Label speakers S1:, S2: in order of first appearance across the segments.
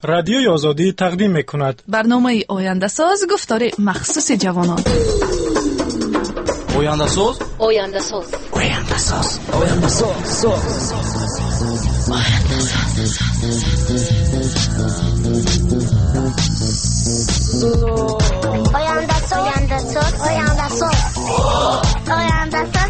S1: رادیوی آزادی تقدیم می‌کند.
S2: برنامه آینده ساز گفتار مخصوص جوانان.
S3: آینده ساز.
S4: آینده ساز.
S3: آینده ساز. آینده ساز.
S4: آینده ساز. آینده ساز. آینده ساز. آینده ساز.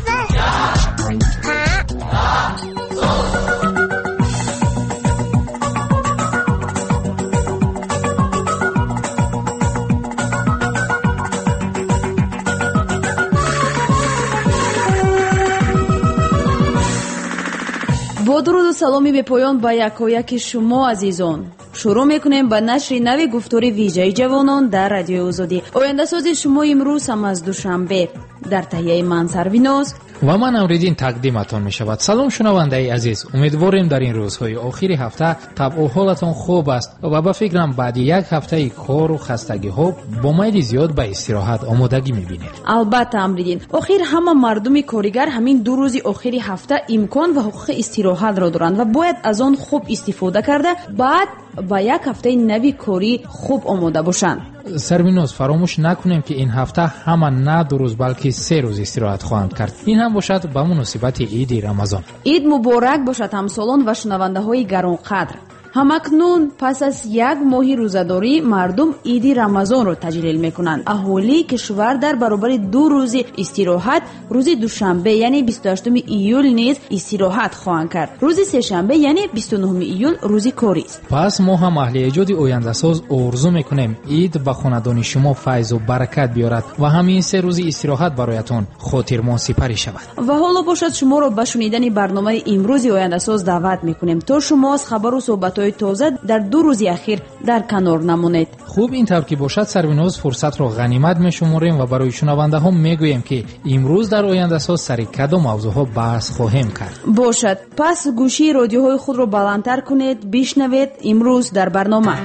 S5: با درود و سلامی به پایان با یکایک شما عزیزان، شروع میکنیم با نشر نوی گفتار ویژه جوانان در رادیو آزادی. آینده ساز شما امروز هم از دوشنبه در تهیه من سرویناز
S6: و من امریدین تقدیمتان می شود. سلام شنونده عزیز، امیدواریم در این روزهای آخری هفته طبع و حالتان خوب است و به فکرم بعد یک هفته کار و خستگی ها با میل زیاد به استراحت آمادگی می بینید.
S5: البته امریدین، آخر همه مردم کارگر همین دو روز آخری هفته امکان و حقوق استراحت را دارند و باید از آن خوب استفاده کرده بعد با یک هفته نوی کاری خوب آماده باشند.
S6: سرویناز، فراموش نکنیم که این هفته همه نه 2 روز بلکه 3 روز استراحت خواهند کرد. این هم باشد به مناسبت عید رمضان.
S5: عید مبارک باشد همسالان و شنونده های گرانقدر. همکنون پس از یک ماه روزداری مردم عید رمضان را تجلیل میکنند. اهالی کشور در برابر 2 روز استراحت روز دوشنبه یعنی 28 ایول نیز استراحت خواهند کرد. روز سه شنبه یعنی 29 ایول روز کاری است.
S6: پس ما هم اهل ایجاد آینده ساز آرزو میکنیم عید به خاندان شما فیض و برکت بیارد و همین 3 روز استراحت برایتان خاطرمان سپری شود.
S5: و حالا باشد شما را به شنیدن برنامه امروز آینده ساز دعوت میکنیم تا شما از خبر و صحبت تازه در 2 روز اخیر در کنار نمانید.
S6: خوب این طور که باشد سرویناز فرصت را غنیمت میشماریم و برای شنونده ها میگوییم که امروز در آینده ساز سر کدام موضوع ها بحث خواهیم کرد.
S5: باشد پس گوشی رادیوهای خود را بلندتر کنید، بشنوید امروز در برنامه.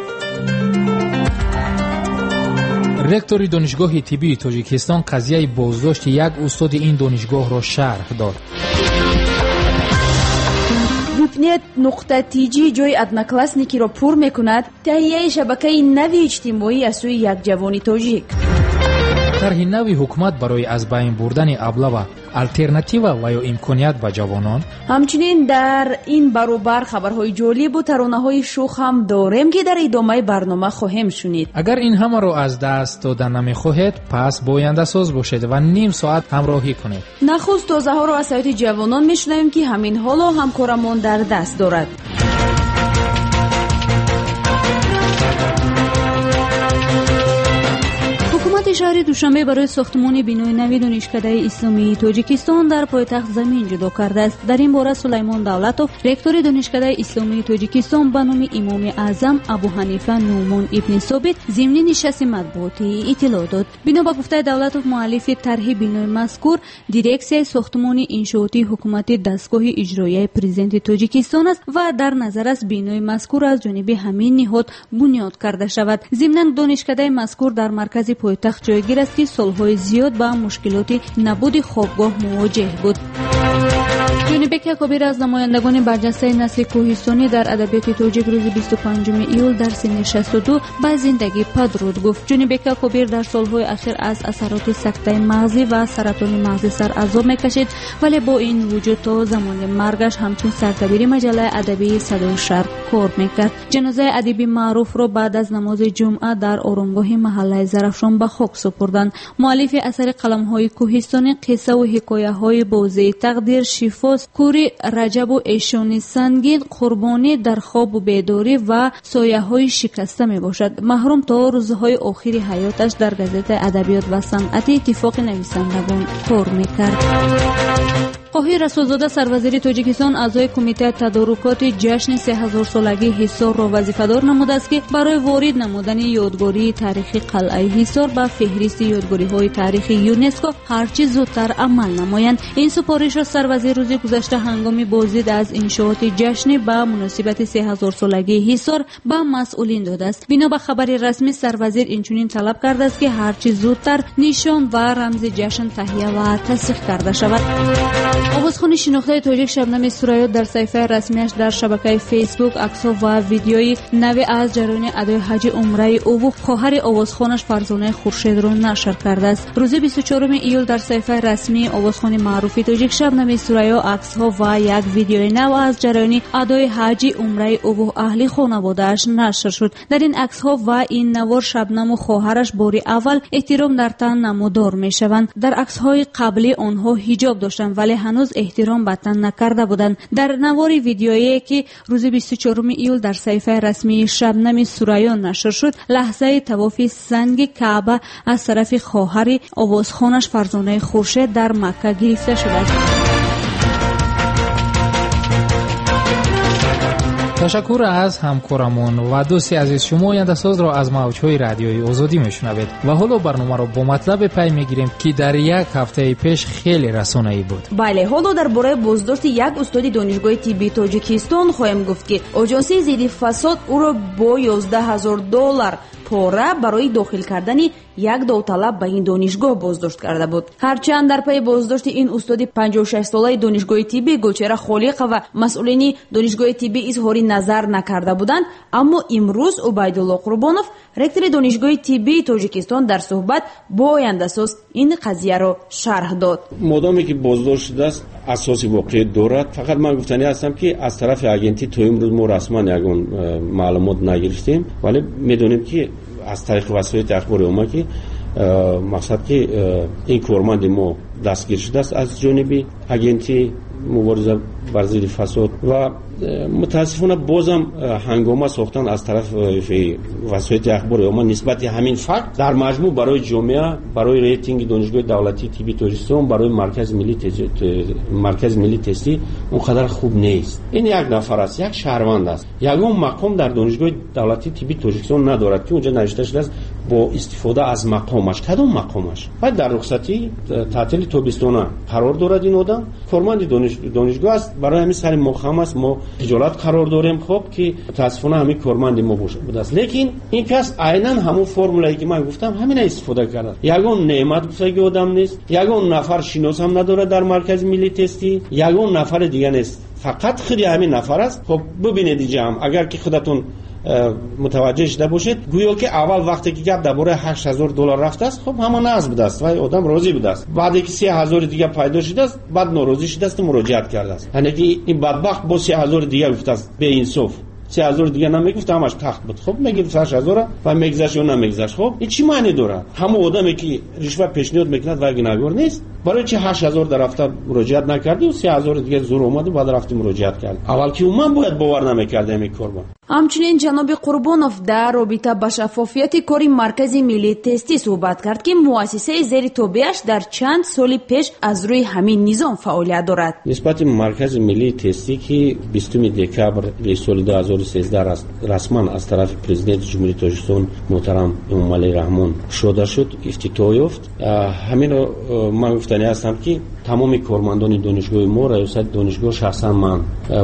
S6: رکتور دانشگاه طبی تاجیکستان قضیه بازداشت یک استاد این دانشگاه را شرح داد.
S5: ویپنت نقطه تیجی جای ادناکلاسنیکی را پر میکند. تهیه شبکه نوی اجتماعی از سوی یک جوانی تاجیک.
S6: طرح نوی حکومت برای از بین بردن ابله و الترناتیو و یا امکانیت به جوانان.
S5: همچنین در این برابر خبرهای جالب و ترانه‌های شوخ هم داریم که در ادامه برنامه خواهیم شنید.
S6: اگر این همه را از دست دادن نمیخواهید پس با آینده ساز باشید و نیم ساعت همراهی کنید.
S5: نخست تازه ها را از سایت جوانان میشنویم که همین حالا همکارمان در دست دارد. شهر دوشنبه برای ساختمان بینای نوی دانشکده اسلامی تاجیکستان در پایتخت زمین جدا کرده است. در این باره سلیمان دولتوف رکتور دانشکده اسلامی تاجیکستان به نام امام اعظم ابو حنیفه نومان ابن ثابت ضمن نشست مطبوعاتی اطلاع داد. بنا به گفته دولتوف مؤلف طرح بینای مذکور دیرکسیای ساختمان انشاءاتی حکومت دستگاه اجرایی پرزیدنت تاجیکستان است و در نظر است بینای مذکور از جانب همین نهاد بنیاد کرده شود. ضمن دانشکده مذکور در مرکز پایتخت جایگیر است که سالهای زیاد با مشکلات نبود خوابگاه مواجه بود. جنبک کبیر از نمایندگان برجسته نسل کوهستانی در ادبیات تاجیک روز 25 ایول در سن 62 به زندگی پدرود گفت. جنبک کبیر در سالهای اخیر از اثرات سکته مغزی و سرطان مغزی سر عذاب میکشید، ولی با این وجود تا زمان مرگش همچون سردبیر مجله ادبی صدای شرق کار میکرد. جنازه ادیب معروف را بعد از نماز جمعه در آرامگاه محله زرافشان به خاک سپردند. مؤلف اثر قلم‌های کوهستانی قصه و حکایه‌های بازی تقدیر، شفاست، کوری رجب و ایشانی سنگین، قربانی در خواب و بیداری و سایه‌های شکسته میباشد. محروم تا روزهای آخری حیاتش در گازت ادبیات و صنعت اتفاق نویسندگان کار میکرد. قاهی رسولزاده سروزیر تاجیکستان اعضای کمیته تدارکات جشن 3000 سالگی حصار را وظیفه‌دار نموده است که برای وارد نمودن یادگاری تاریخی قلعه حصار به فهرست یادگاری‌های تاریخی یونسکو هرچه زودتر عمل نمایند. این سپارش را سروزیر روز گذشته هنگام بازدید از انشاءات جشن به مناسبت 3000 سالگی حصار به مسئولین داده است. بنا به خبر رسمی سروزیر اینچنین طلب کرده است که هرچه زودتر نشان و رمز جشن تهیه و تصدیق کرده شود. آوازخوان شناخته تاجیک شبنم سوریا در صفحه رسمیش در شبکه فیسبوک عکس‌ها و ویدیوی نوی از جریان ادای حج عمره او و خواهر آوازخوانش فرزانه خورشید را نشر کرده است. روز 24 ایول در صفحه رسمی آوازخوان معروف تاجیک شبنم سوریا عکس‌ها و یک ویدیوی نو از جریان ادای حج عمره او و اهل خانواده‌اش نشر شد. در این عکس‌ها و این نوار شبنم و خواهرش باری اول احترام در تن نمودار می‌شوند. در عکس‌های قبلی آنها حجاب داشتند ولی هنوز احترام به تن نکرده بودند. در نوار ویدیویی که روز 24 ایول در صفحه رسمی شبنم سوریا نشر شد، لحظه طواف سنگ کعبه از طرف خواهر آوازخوانش فرزانه خورشید در مکه گرفته شده است.
S6: تشکر از همکارمون و دوستی عزیز. شما آینده ساز را از موجهای رادیوی آزادی میشنوید و حالا برنامه را با مطلب پی میگیریم که در یک هفته پیش خیلی رسانه‌ای بود.
S7: بله، حالا درباره بازداشت یک استاد دانشگاه طبی تاجیکستان خواهیم گفت که آژانس ضد فساد او را با $11,000 پاره برای داخل کردن یک داوطلب به این دانشگاه بازداشت کرده بود. هرچند در پی بازداشت این استاد 56 ساله دانشگاه طبی گلچهره خالق و مسئولین دانشگاه طبی اظهار نظر نکرده بودند، اما امروز عبیدالله قربانов رکتور دانشگاه طبی تاجیکستان در صحبت با آینده ساز این قضیه را شرح داد.
S8: مادامی که بازداشت شده است اساسی واقعی دارد، فقط من گفتنی هستم که از طرف اجنسی تا امروز ما رسما یگان معلومات نگرفتیم، ولی میدونیم که از طریق وسایل اخبار عمومی که مقصد که این کارمند ما دستگیر شده است از جانب اجنسی مبارزه بر ضد فساد و متاسفانه بازم هنگامه ساختن از طرف وسایل اخبار عمومی نسبت همین فکت در مجموع برای جامعه، برای ریتینگ دانشگاه دولتی طبی تاجیکستان، برای مرکز ملی تستی اونقدر خوب نیست. این یک نفر است، یک شهروند است، یگان مقام در دانشگاه دولتی طبی تاجیکستان ندارد که اونجا نوشته شده است با استفاده از مقامش. کدام مقامش؟ بعد در رخصتی تعطیل تابستانه قرار دارد این آدم، کارمند دانشگاه است، برای همین سر مقام است ما خجالت قرار داریم. خب که متاسفانه همین کارمند ما بوده است، لیکن این کس عیناً همون فرمولایی که من گفتم همین استفاده کرده. یگان نعمت گفتگی آدم نیست، یگان نفر شناس هم نداره در مرکز ملی تستی، یگان نفر دیگه نیست، فقط خیلی همین نفر است. خب ببینید اینجا هم اگر که خودتون متوجه شده باشید، گویا که اول وقتی که گپ درباره $8,000 رفته است، خب همان از بوده است و آدم راضی بوده است. بعدی که 3,000 دیگه پیدا شده است، بعد ناراضی شده است و مراجعت کرده است. یعنی که این بدبخت با 3,000 دیگه گفته است به انصاف 3,000 دیگه نمیگفت، همش تخت بود. خب میگه 8,000 و میگذشت یا نمیگذشت. خب این چی معنی داره؟ همون آدمی که رشوه پیشنهاد میکند و گناهکار نیست، برای چه 8,000 در رفته مراجعت نکردی و 3,000 دیگه زور اومد و بعد رفتی مراجعت کرد؟ اول که من باید باور نمیکردم این کارو.
S7: همچنین جناب قربانов در رابطه با شفافیت کاری مرکز ملی تستی صحبت کرد که مؤسسه زیر تابعش در چند سال پیش از روی همین نظام فعالیت دارد.
S8: نسبت مرکز ملی تستی که 20 دکبر سال 2013 رسما از طرف پرزیدنت جمهوری تاجیکستان محترم امامعلی رحمان شده شد، افتتاح یافت. همین من گفتنی هستم که تمام کارمندان دانشگاه ما، ریاست دانشگاه، شخصا من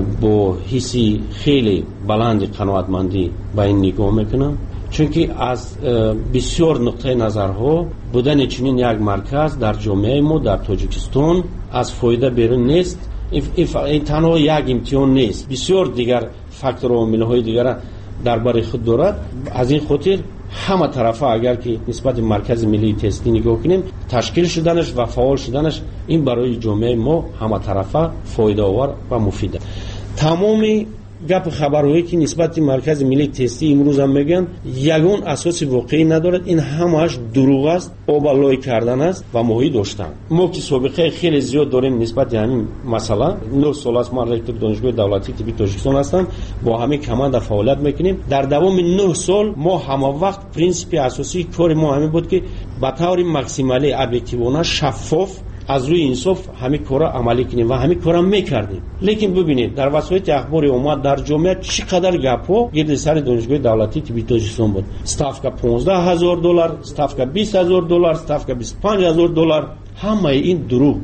S8: با حسی خیلی بلند قناعتمندی به این نگاه میکنم، چون که از بسیار نقطه نظرها بودن چنین یک مرکز در جامعه ما در تاجیکستان از فایده بیرون نیست. این تنها یک امتحان نیست، بسیار دیگر فاکتور و عامل‌های دیگر درباره خود دارد. از این خاطر همه طرفه اگر که نسبت مرکز ملی تستی نگاه کنیم، تشکیل شدنش و فعال شدنش این برای جامعه ما همه طرفه فایده آور و مفیده. تمامی گپ خبرهایی که نسبت مرکز ملی تستی امروز هم میگن یگان اساس واقعی ندارد، این همش دروغ است، آبالای کردن است و ماهی داشتن. ما که سابقه خیلی زیاد داریم نسبت همین مسئله. 9 سال است من رکتور دانشگاه دولتی طبی تاجیکستان هستم، با همین کماند فعالیت میکنیم. در دوام 9 سال ما همه وقت پرینسیپ اساسی کار ما همین بود که به طور ماکسیمالی ابجکتیوانه شفاف از روی انصاف همین کارا عملی کنیم و همین کارا میکردیم. لیکن ببینید در وسایل اخبار اومد در جامعه چقدر گپا گرد سر دانشگاه دولتی طبی تاجیکستان بود. استافکا $15,000، استافکا $20,000، استافکا $25,000. همه این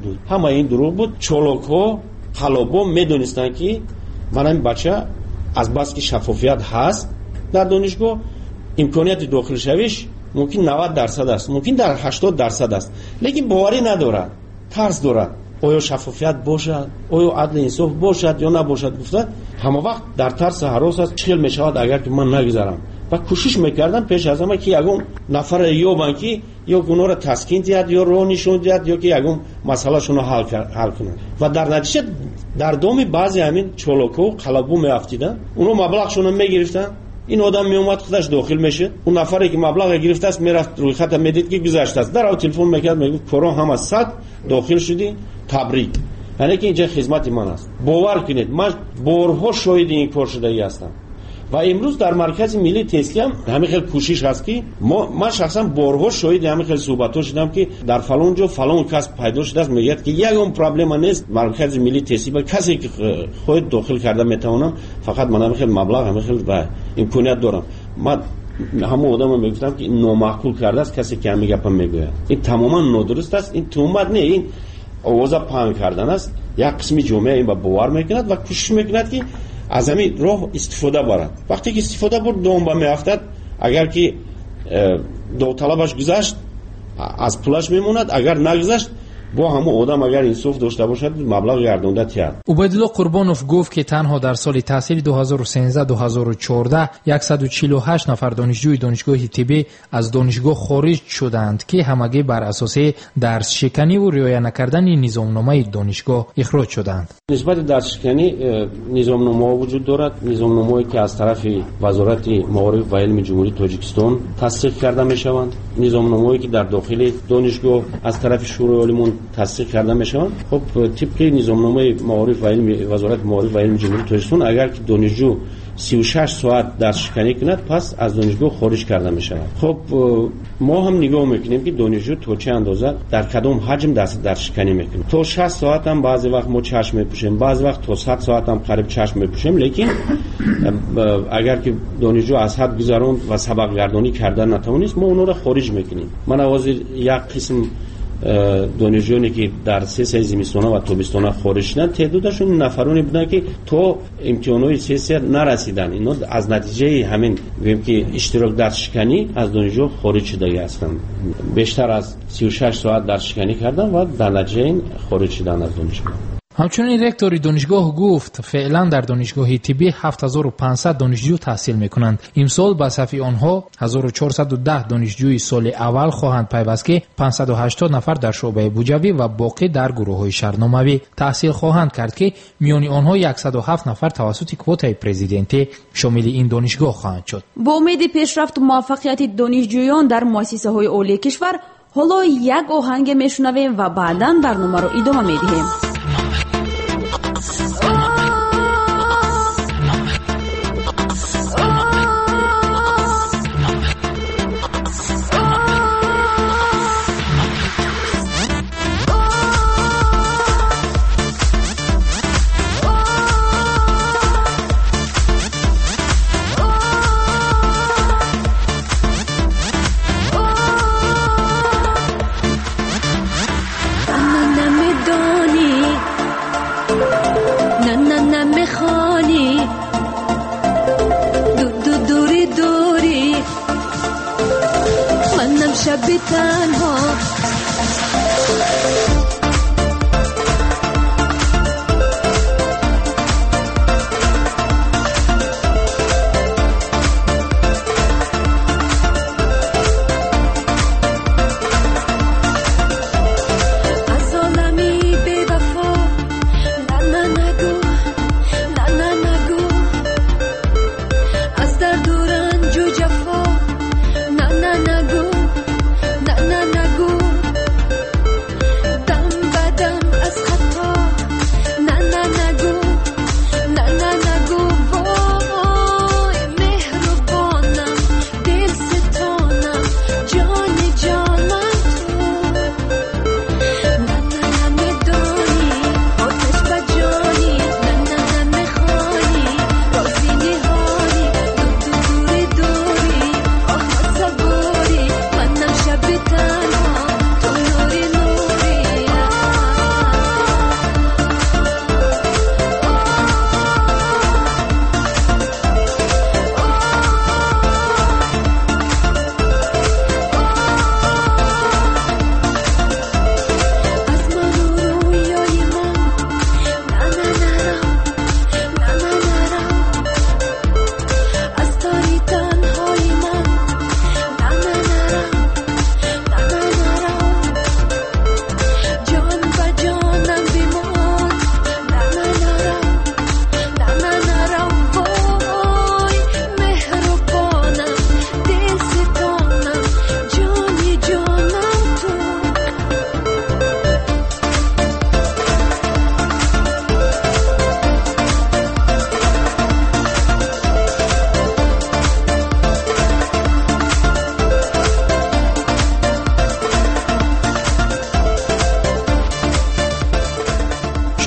S8: دروغ بود. چالاک‌ها خلابا میدونستن که من این بچه از بس که شفافیت هست در دانشگاه، امکانیت داخل شویش ممکن 90% است، ممکن در 80% است، لیکن باوری ندارد، ترس دارد. آیا شفافیت باشد، آیا عدل انصاف باشد یا نباشد گفتن همه وقت در ترس هراس است. چیل میشود اگر که من نگذارم و کوشش میکردم پیش از همه که یگم نفر یابن که یا گناه را تسکین دهد یا راه نشون دهد یا که یگم مسئله شون حل کنند و در نتیجه در دام بعضی همین چالاکو قلبو میافتیدن، اونو مبلغشون میگرفتن. این آدم میومد خودش داخل میشه، اون نفری که مبلغ گرفته است میرفت روی خط میدید که گذشته است، در تلفن میکرد میگفت کورا هم از 100 داخل شدی تبریک، یعنی که اینجا خدمت من است. باور کنید من بارها شاهد این کار شده ای هستم و امروز در مرکز ملی تحصیلی هم همین خیلی کوشش هست که من شخصا بارها شاهد همین خیلی صحبت‌ها شدم که در فلان جا فلان کس پیدا شده است، میگه که یگم پرابلم نیست مرکز ملی تحصیلی کسی که خود داخل کرده میتونم، فقط من همین خیلی مبلغ همین خیلی و امکانیت دارم. من همون آدم میگفتم که نامعقول کرده است کسی که همین گپم میگه، این تماما نادرست است، این تهمت نه، این آواز پهن کردن است. یک قسمی جامعه این با باور میکند و کوشش میکند که از همین راه استفاده برد. وقتی که استفاده برد دوم به میافتد، اگر که داوطلبش گذشت از پولش میموند، اگر نگذشت با همون آدم اگر انصاف داشته باشد مبلغ گردونده تیاد.
S6: عبیدالله قربانوف گفت که تنها در سال تحصیل 2013-2014 148 نفر دانشجوی دانشگاه طبی از دانشگاه خارج شدند که همگی بر اساس درس شکنی و رعایت نکردن نظامنامه دانشگاه اخراج شدند.
S8: نسبت درس شکنی نظامنامه وجود دارد، نظامنامه‌ای که از طرف وزارت معارف و علم جمهوری تاجیکستان تصدیق کرده میشوند، نظامنامه‌ای که در داخل دانشگاه از طرف شورای عالمان تصدیق کرده میشوند. خب طبق نظامنامه معارف و علم وزارت معارف و علم جمهوری تاجیکستان اگر که دانشجو 36 ساعت درس شکنی کند پس از دانشگاه خارج کرده می شود. خب ما هم نگاه میکنیم که دانشجو تا چه اندازه در کدام حجم درس شکنی میکنه. تا 60 ساعت هم بعضی وقت ما چشم میپوشیم، بعضی وقت تا 100 ساعت هم قریب چشم میپوشیم، لیکن اگر که دانشجو از حد گذراند و سبق گردانی کرده نتوانست ما اونها را خارج میکنیم. من آواز یک قسم دانشجویانی که در 3 سال زمستانه و تابستانه خارج شدن تعدادشون نفرانی بودن که تا امتحانات 3 سال نرسیدن، اینا از نتیجه همین میگیم که اشتراک درس شکنی از دانشجو خارج شده هستند. بیشتر از 36 ساعت درس شکنی کردن و در نتیجه خارج شدن از دانشگاه.
S6: همچنین رکتور دانشگاه گفت فعلا در دانشگاه طبی 7500 دانشجو تحصیل میکنند. امسال به صف آنها 1410 دانشجوی سال اول خواهند پیوست که 580 نفر در شعبه بوجوی و باقی در گروه‌های شهرناموی تحصیل خواهند کرد که میان آنها 107 نفر توسط کوتای پرزیدنتی شامل این دانشگاه خواهند شد.
S7: با امید پیشرفت و موفقیت دانشجویان در مؤسسه‌های عالی کشور حالا یک آهنگ میشنویم و بعداً برنامه رو ادامه میدیم.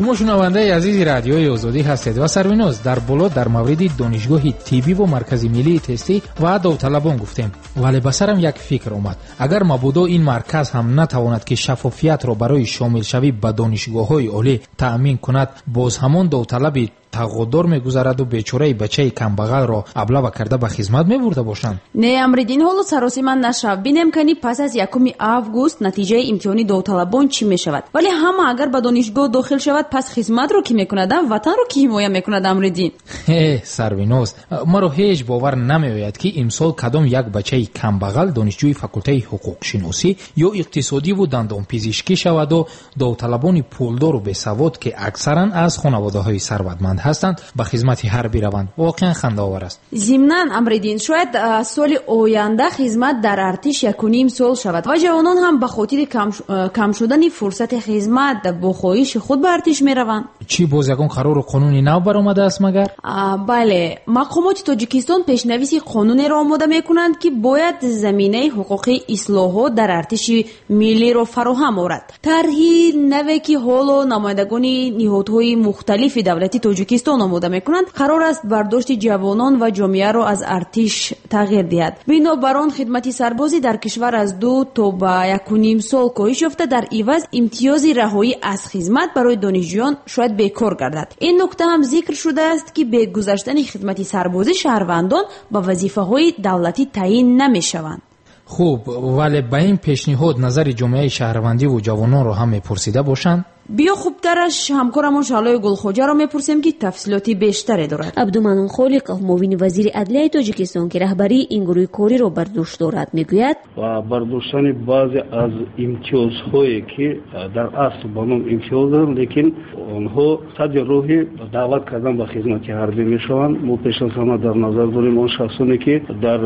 S6: شما شنونده عزیز رادیوی آزادی هستید و سریناز در بالا در مورد دانشگاه طبی و مرکز ملی تستی و داوطلبان گفتیم، ولی به سرم یک فکر اومد. اگر مبادا این مرکز هم نتواند که شفافیت را برای شامل شوی به دانشگاه‌های عالی تأمین کند، باز همان داوطلب تقدر میگذرد و بیچاره بچه کمبغل را ابله کرده به خدمت میبرده باشند.
S7: نه امریدین حالا سراسیما نشو بینم کنی پس از 1 август نتیجه امتحانی داوطلبان چی میشود، ولی همه اگر به دانشگاه داخل شود پس خدمت رو کی میکند، وطن رو کی حمایت میکند امریدین؟
S6: سرویناز، مرا هیچ باور نمیآید که امسال کدام یک بچه کمبغل دانشجوی فاکولته حقوق شناسی یا اقتصادی و دندان پزشکی شود و داوطلبان پولدار و بیسواد که اکثرا از خانواده‌های ثروتمند هستند به خدمت حربی روند. واقعا خنده‌آور است.
S7: ضمناً امریدین شاید سال آینده خدمت در ارتش 1.5 سال شود و جوانان هم به خاطر کم شدن فرصت خدمت با خواهش خود به ارتش میروند.
S6: چی باز یکون قرار قانونی نو برآمده است مگر؟
S7: بله، مقامات تاجیکستان پیشنویس قانونی را آماده میکنند که باید زمینه حقوقی اصلاحات در ارتش ملی را فراهم آورد. طرحی نوی که حالا نمایندگان نهادهای مختلف دولتی تاجیکستان آماده میکنند قرار است برداشت جوانان و جامعه را از ارتش تغییر دهد. بنابراین خدمت سربازی در کشور از 2 تا به 1.5 سال کاهش یافته، در عوض امتیاز رهایی از خدمت برای دانشجویان شاید بیکار گردد. این نکته هم ذکر شده است که به گذشتن خدمت سربازی شهروندان به وظیفه‌های دولتی تعیین نمی‌شوند.
S6: خوب، ولی به این پیشنهاد نظر جامعه شهروندی و جوانان را هم میپرسیده باشند؟
S7: بیا خوبترش همکارمون شالای گلخوجه را میپرسیم که تفصیلاتی بیشتری دارد.
S5: عبدالمنان خالقов معاون وزیر عدلیه تاجیکستان که رهبری این گروه کاری را بر دوش دارد میگوید
S9: و برداشتن بعضی از امتیازهایی که در اصل با نام امتیاز دارند لیکن آنها صد راهی دعوت کردن به خدمت حربی میشوند. ما پیشنهاد در نظر داریم آن شخصانی که در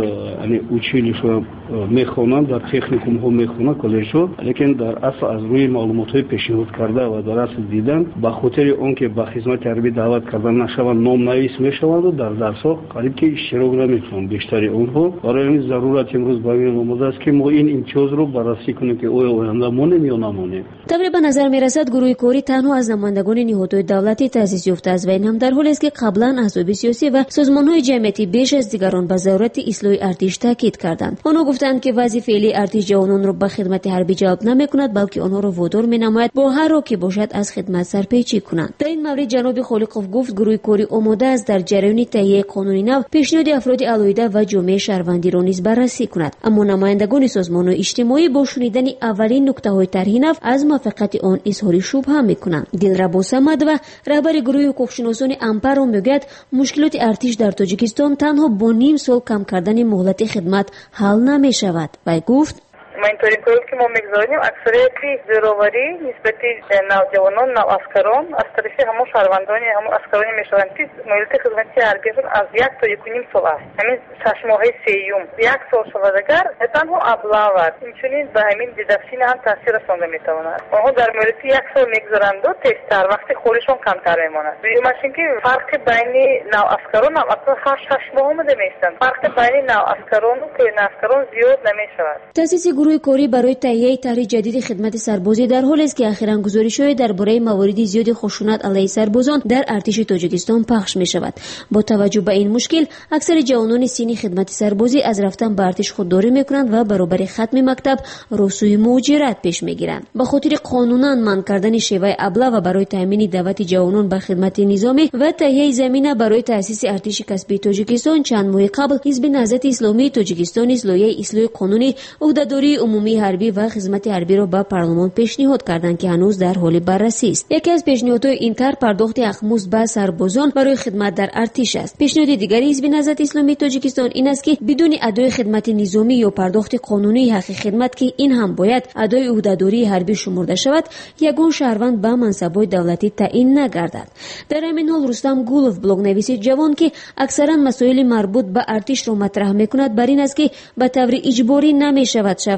S9: اوچیلیش میخوانند، در تکنیکوم ها میخوانند کالج‌ها، لیکن در اصل از روی معلومات‌های پیشنهاد کرده و در اصل دیدن به خاطر آنکه به خدمت حربی دعوت کردن نشوند نام نویس میشوند و در درس‌ها قریب که اشتراک نمیکنند. بیشتری آنها برای این ضرورت امروز با این آماده است که ما این امتیاز رو بررسی کنیم که آینده مونیم یا نمونیم.
S5: طبعا به نظر میرسد گروه کاری تنها از نمایندگان نهادهای دولتی تأسیس یافته است و این هم در حالی است که قبلا احزاب سیاسی و سازمان‌های جمعیتی بیش از دیگران به ضرورت اصلاح ارتش تاکید کردند. آنها گفتند که وظیفه فعلی ارتش جوانان را به خدمت حربی جلب نمی‌کند، بلکه آنها را وادار می‌نماید با هر راه که باشد از خدمت سرپیچی کنند. در این مورد جناب خالقov گفت گروه کاری آماده است در جریان تهیه قانون نو پیشنهاد افراد علایده و جامعه شهروندی را نیز بررسی کند، اما نمایندگان سازمان‌های اجتماعی با شنیدن اولین نکته‌های طرح نو از موافقت آن اظهار شبهه می‌کنند. دلربا صمد و رهبر گروه حقوق‌شناسان امپر میگوید مشکلات ارتش در تاجیکستان تنها با نیم سال کم کردن مهلت خدمت حل نمی‌شود و گفت
S10: ما اینطوری کنیم که ما میگذاریم اکثریتی زیراوری نسبتی نوجوانان نواسکران از طرف همون شهروندان همون اسکرانی میشوند که مهلت خدمتی حربیشون از 1 تا 1.5 سال است. همین 6 ماهه سیوم 1 سال شود اگر تنها ابلاغ اینچنین به همین دیدکشن هم تاثیر رسانده میتواند. آنها در مورد 1 سال میگذارند و تستر وقتی خودشون کمتر میماند. میگم که فرق بین نواسکران هم اصلا 6 ماه اومده میشن. فرق بین نواسکران و نواسکران زیاد نمیشود.
S5: تأسیس گروه کاری برای تهیه طرح جدید خدمت سربازی در حالی است که اخیراً گزارش‌های درباره موارد زیاد خشونت علیه سربازان در ارتش تاجیکستان پخش می‌شود. با توجه به این مشکل اکثر جوانان سینی خدمت سربازی از رفتن به ارتش خودداری می‌کنند و برابر ختم مکتب رسوی مهاجرت پیش می‌گیرند. به خاطر قانوناً منع کردن شیوه ابلاغ و برای تامین دعوت جوانان به خدمت نظامی و تهیه زمینه برای تأسیس ارتش کسبی تاجیکستان چند ماه قبل حزب نهضت اسلامی تاجیکستان اصلاح قانونی عهده‌داری عمومی حربی و خدمت حربی را به پارلمان پیشنهاد کردند که هنوز در حال بررسی است. یکی از پیشنهادهای این طرح پرداخت اخموز به سربازان برای خدمت در ارتش است. پیشنهاد دیگری حزب نهضت اسلامی تاجیکستان این است که بدون ادای خدمت نظامی یا پرداخت قانونی حق خدمت که این هم باید ادای عهده‌داری حربی شمرده شود، یگان شهروند به منصب‌های دولتی تعیین نگردد. در همین حال رستم گولوف بلاگ‌نویس جوان که اکثرا مسائل مربوط به ارتش را مطرح می‌کند بر این است که به طور اجباری نمی‌شود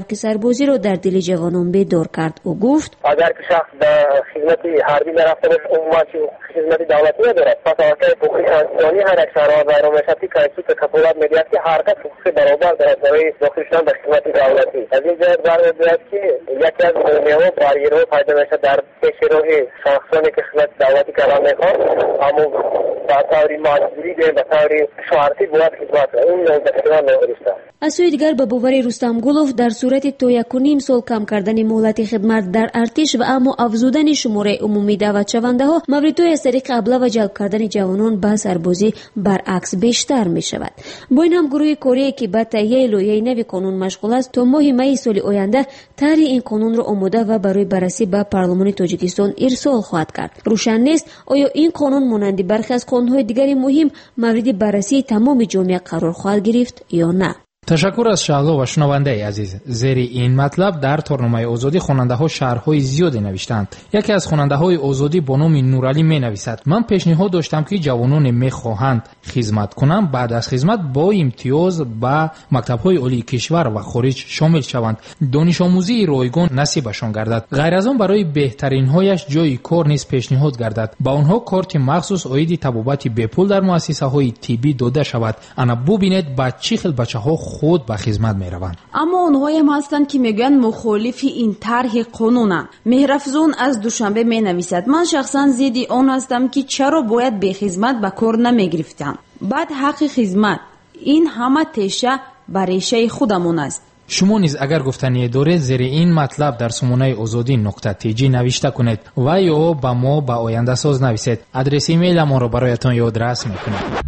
S5: شوق سربازی را در دل جوانان بیدار کرد. او گفت
S11: اگر که شخص به خدمت حربی نرفته باشه عموما خدمت دولتی ندارد، پس آقای حقوق انسانی هر یک شهروند برنامه‌شفتی کانستیتوت کفالت می‌دهد که هر کس حقوق برابر دارد برای داخل شدن به خدمت دولتی. از این جهت برمی‌آید که یکی از مهم‌ها بریرها پیدا میشه در پیش راه شخصانی که خدمت دولتی کردن می‌خواد، اما به طور مجبوری به طور شرطی باید خدمت کنند. این نوبتیان نوشته.
S5: از سوی دیگر به باور رستم گلوف در صورت تا 1.5 سال کم کردن مهلت خدمت در ارتش و اما افزودن شماره عمومی دعوت شونده ها، موردهای از طریق ابله و جلب کردن جوانان به سربازی برعکس بیشتر می شود. با این هم گروه کاری که به تهیه لایحه نوی قانون مشغول است تا ماه می سال آینده طرح این قانون را آماده و برای بررسی به پارلمان تاجیکستان ارسال خواهد کرد. روشن نیست آیا این قانون مانند برخی از قانون‌های دیگر مهم مورد بررسی تمام جامعه قرار خواهد گرفت یا نه.
S6: تشکر از شعلو و شنونده عزیز. زیر این مطلب در تورنمای آزادی خواننده ها شعرهای زیادی نوشتند. یکی از خواننده های آزادی با نام نورعلی می نویسد: من پیشنهاد داشتم که جوانان می خواهند خدمت کنند بعد از خدمت با امتیاز به مکتب های عالی کشور و خارج شامل شوند، دانش آموزی رایگان نصیبشان گردد. غیر از آن برای بهترین هایش جای کار نیز پیشنهاد گردد، با آنها کارت مخصوص عاید طبابت بپول در مؤسسه های طبی داده شود. انا ببینید با چه خیل بچه‌ها خود به خدمت می روند.
S7: اما اونهایی هم هستند که میگن مخالف این طرح قانونن. مهرافزون از دوشنبه می نویسد: من شخصا ضد آن هستم که چرا باید به خدمت به کار نمی گرفتم. بعد حق خدمت این همه تشه بر ریشه خودمون است.
S6: شما نیز اگر گفتنی دارید زیر این مطلب در سمونه آزادی نقطه تیجی نوشته کنید و یا با ما به آینده ساز نویسید. آدرس ایمیل ما را برایتان یادداشت میکنیم.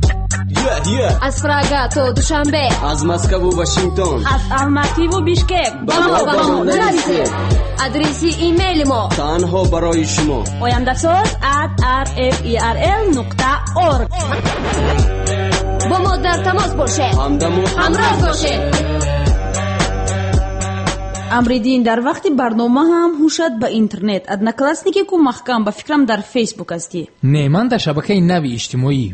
S12: از پراگا تا دوشنبه،
S3: از مسکو و واشنگتن،
S12: از الماتی و بیشکک با ما نویسید. آدرس ایمیل ما
S3: تنها برای شما
S12: oyandasaz@rferl.org. با ما در تماس باشید، همراه باشید.
S7: امریدین در وقتی برنامه هم هوشد به اینترنت ادناکلاسنیکی که محکم به فکرم در فیسبوک هستی.
S6: نه، من در شبکه نوی اجتماعی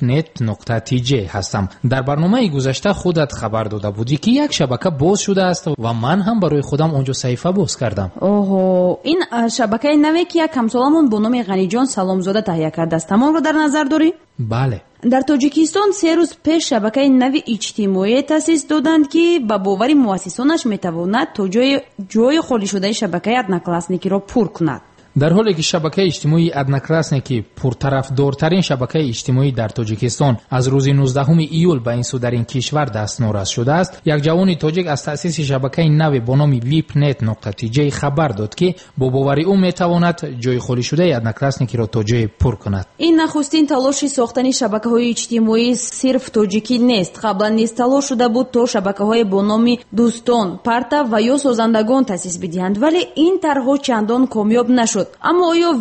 S6: wipnet.tj هستم. در برنامه گذشته خودت خبر داده بودی که یک شبکه باز شده است و من هم برای خودم اونجا صفحه باز کردم.
S7: اوه، این شبکه نوی که یک همسالمون با نام غنیجان سلامزاده تهیه کرده است، تمام رو در نظر داری؟
S6: بله.
S7: در تاجیکستان 3 روز پیش شبکه نوی اجتماعی تأسیس دادند که با باور مؤسسانش میتواند تا جای خالی شده شبکه ادناکلاسنیکی را پر کند.
S6: در حالی که شبکه اجتماعی ادناکلاسنیکی پرطرفدارترین شبکه اجتماعی در تاجیکستان از روز 19 ایول به این سو در این کشور دستنوراست شده است، یک جوان تاجیک از تأسیس شبکه نوی با نام wipnet.tj خبر داد که با باور او میتواند جای خالی شده ادناکلاسنیکی را تا جای پر کند.
S7: این نخستین تلاش ساختن شبکه‌های اجتماعی صرف تاجیکی نیست. قبلا نیز تلاش شده بود تا شبکه‌های با نام دوستان، پرتا و یا سازندگان تأسیس بدهند، ولی این طرح‌ها چندان کامیاب نشد. اما آیا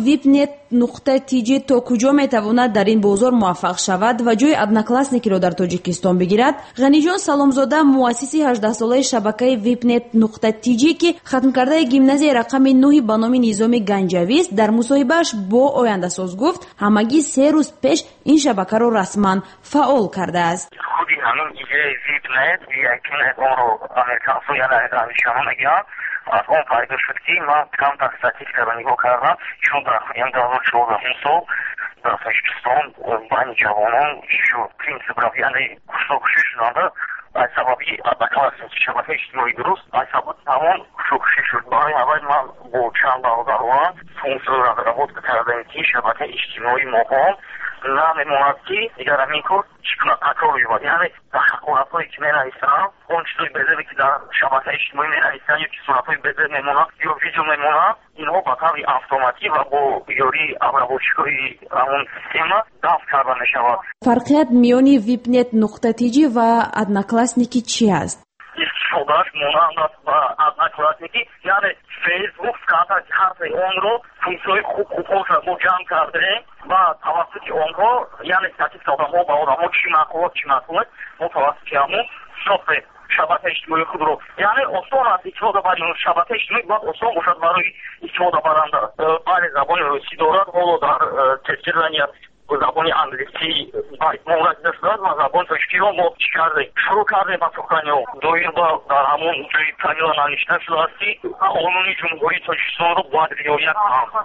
S7: wipnet.tj تا کجا میتواند در این بازار موفق شود و جای ادناکلاسنیکی را در تاجیکستان بگیرد؟ غنیجان سلامزاده، مؤسس 18 ساله شبکه wipnet.tj که ختم کرده گیمنازی رقم 9 به نام نظام گنجوی است، در مصاحبه‌اش با آینده ساز گفت همگی 3 روز پیش این شبکه را رسما فعال کرده است.
S13: خودی همین ایده wipnet یکن اون رو امریکا سویا نگاه از اون پیدا شد که من کم در استاتیستیکا را نگاه کردم، چون در اندازه 14 سال در تاجیکستان بین جوانان شو پرینسیپ را یعنی کشتارکشی شدند از سببی ادناکلاسنیکی شبکه اجتماعی درست از سبب همون کشتارکشی شد. برای اول من با چند برادران فونکسیون را رابط کردم که شبکه اجتماعی مقام نمی‌ماند که دیگر همین کار چیکار اکروی بود، یعنی تحقیقاتی که می‌نویسم اون چیزی بذاری که در شبکه اجتماعی می‌نویسن یا که صورت‌های بذار می‌مونه یا ویدیو می‌مونه، اینها با طور اتوماتیک و با یاری ابروچکای اون سیستم دفع کرده می‌شود.
S7: فرقیت میان wipnet.tj و ادناکلاسنیکی چی است؟
S13: شبکه مانند است با ادناکلاسنیکی، یعنی فیسبوک کارت حرف اون رو فونکسیون خوب رو جمع کرده و توسط آنها یعنی استاتیک آدم‌ها با آدم‌ها چی معقول توسط همون ساخت شبکه اجتماعی خود رو، یعنی آسان است استفاده برای اون شبکه اجتماعی باید آسان باشد برای استفاده برنده. برای زبان روسی دارد، حالا در تسکیرانی забони английский мурад дастад ва забон тошкиро мо чӣ кардем шурӯъ кардем ба суханиҳо доирба дар ҳамон ҷои правила навишта шудааст ки қонуни ҷумҳурии тоҷикистонро бояд риоят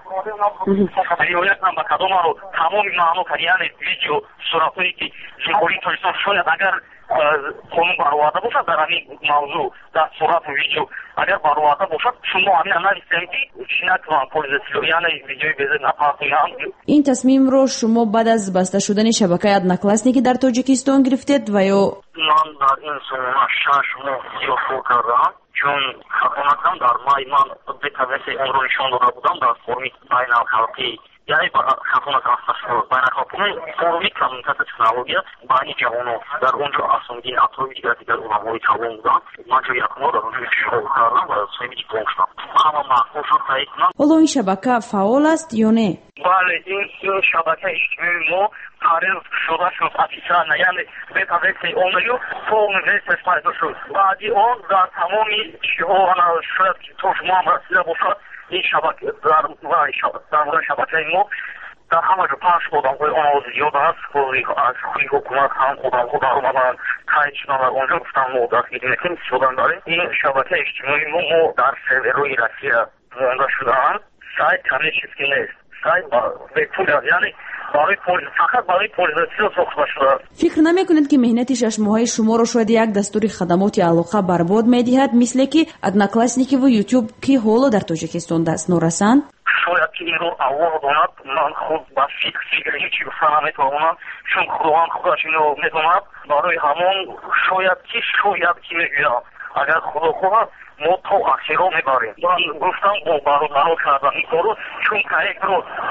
S13: кунам риоят кунам ба кадомаро тамоми маъно кар яъне видео суратҳое ки ҷумҳурии тоҷикистон шояд агар қонун бароварда бошад дар ҳамин мавзӯъ дар сурату видео агар бароварда бошад шумо ҳамина нависем ки чӣ накунам полизатиро яъне видеои безе напартоям.
S7: ин тасмимро шумо баъд аз баста шудани шабакаи одноклассники дар тоҷикистон гирифтед ва ё
S13: ман дар ин сомона 6 моҳ зиёд кор кардам чун хатонатам дар май ман детавеси онро нишон дода будам дар форми байналхалқӣ яъне хатонат байналхалқӣ форуми коммуникация технология байни ҷавонот дар онҷо асомиддин атои дигар уламои калон будам ман ҷои якумро дар онҷо шуғул кардам ва соҳиби диплом шудам ҳама маҳсулшон таҳия кунам.
S7: ҳоло ин шабака фаъол аст ё не?
S13: бале ин шабакаи иҷтимоии мо тарез шуда шуд официально яъне ветавеси онаю полный версияш пайдо шуд баъди он дар тамоми ҷиҳо шояд ки то шумо ҳам расида бошад ин шабака дар бораи шабакаи мо дар ҳама ҷо пахш одамҳои он зиёд аст аз худи ҳукумат ҳам одамҳо дар омадан қайд шудан дар онҷо гуфтан мо дар хидмати истифода мебарем. ин шабакаи иҷтимоии мо дар серверҳои Россия монда шудаанд сайт каме чизки нест сайт бепул аст яъне фақат барои полизатсиё сохта шудааст.
S7: фикр намекунед ки меҳнати 6 моҳаи шуморо шояд як дастури хадамоти алоқа барбод медиҳад мисле ки одноклассникиву ютуб ки ҳоло дар тоҷикистон дастнорасанд?
S13: шояд ки инро аллоҳ донад ман худ ба фикр ҳечи гуфта наметавонам чун худованд худаш инро медонад барои ҳамон шояд ки мегӯям агар худо хоҳад мо то ахиро мебарем. ман гуфтам бо бародаро кардам ин корро чун каекро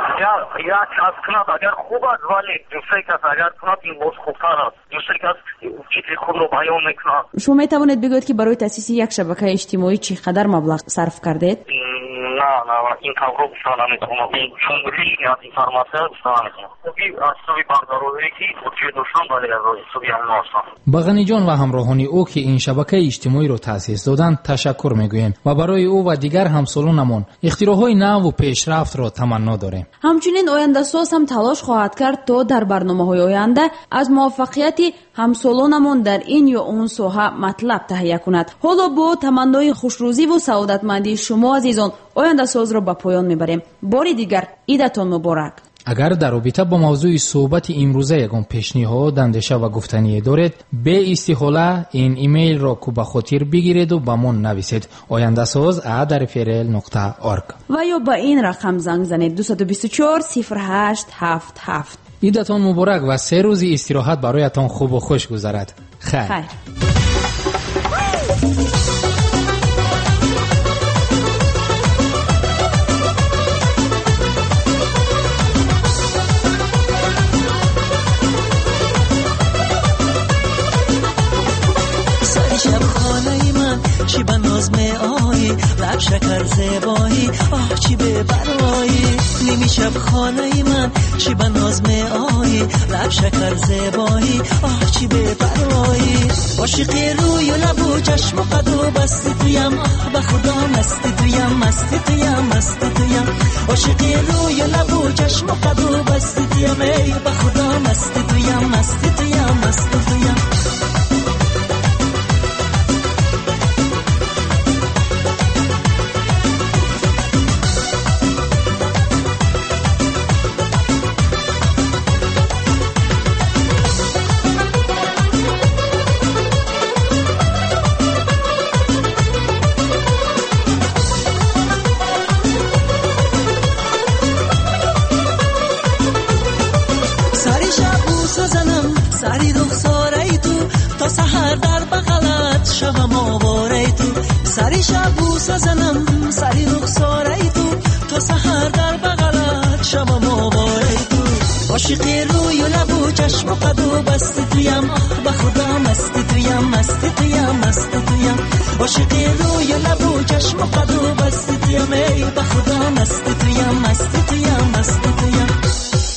S13: як кас кунад агар хуб аст вале дусре кас агар кунад ин боз хубтар аст дусре кас фикри худро баён мекунад.
S7: шумо метавонед бигӯед ки барои таъсиси як шабакаи иҷтимоӣ чӣ қадар маблағ сарф кардед?
S13: на ин тавро гуфта наметавонам чун лишняя информация гуфта наметавонам. аз ҳисоби бародарое ки ҷой доштам вале аз ҳисоби ҳамно ҳастам.
S6: ба ғаниҷон ва ҳамроҳони ӯ ки ин шабакаи иҷтимоиро таъсис доданд ташаккур мегӯем ва барои ӯ ва дигар ҳамсолонамон ихтироъҳои наву пешрафтро таманно дорем.
S7: ҳамчунин ояндасоз ҳам талош хоҳад кард то дар барномаҳои оянда аз муваффақияти ҳамсолонамон дар ин ё он соҳа матлаб таҳия кунад. ҳоло бо таманнои хушрӯзиву саодатмандии шумо азизон ояндасозро ба поён мебарем. бори дигар идатон муборак.
S6: агар дар робита бо мавзӯи суҳбати имрӯза ягон пешниҳод андеша ва гуфтание доред бе истиҳола ин имейлро ку ба хотир бигиреду ба мон нависед oyandasoz@rfrl.org
S7: ва ё ба ин рақам занг занед 224 0877.
S6: идатон муборак ва 3 рӯзи истироҳат бароятон хубу хуш гузарад. хайр.
S14: چی به ناز می آیی لب شکر زیبایی آه چی به برایی نیمی شب خانه من چی به ناز می آیی لب شکر زیبایی آه چی به برایی عاشقی روی و لب و چشم و قد و بستی تویم آه به خدا مستی تویم مستی تویم مستی تویم عاشقی روی و لب و چشم و قد و بستی تویم ای به خدا مستی تویم مستی تویم مستی تویم سری رخساره تو تا سحر در بغلت شوم آواره تو سری شب بوسه زنم سری رخساره تو تا سحر در بغلت شوم آواره تو عاشقی روی و لب و چشم و قد و بستی تویم به خدا مستی تویم مستی تویم مستی تویم عاشقی روی و لب و چشم و قد و بستی تویم ای به خدا مستی تویم مستی تویم مستی تویم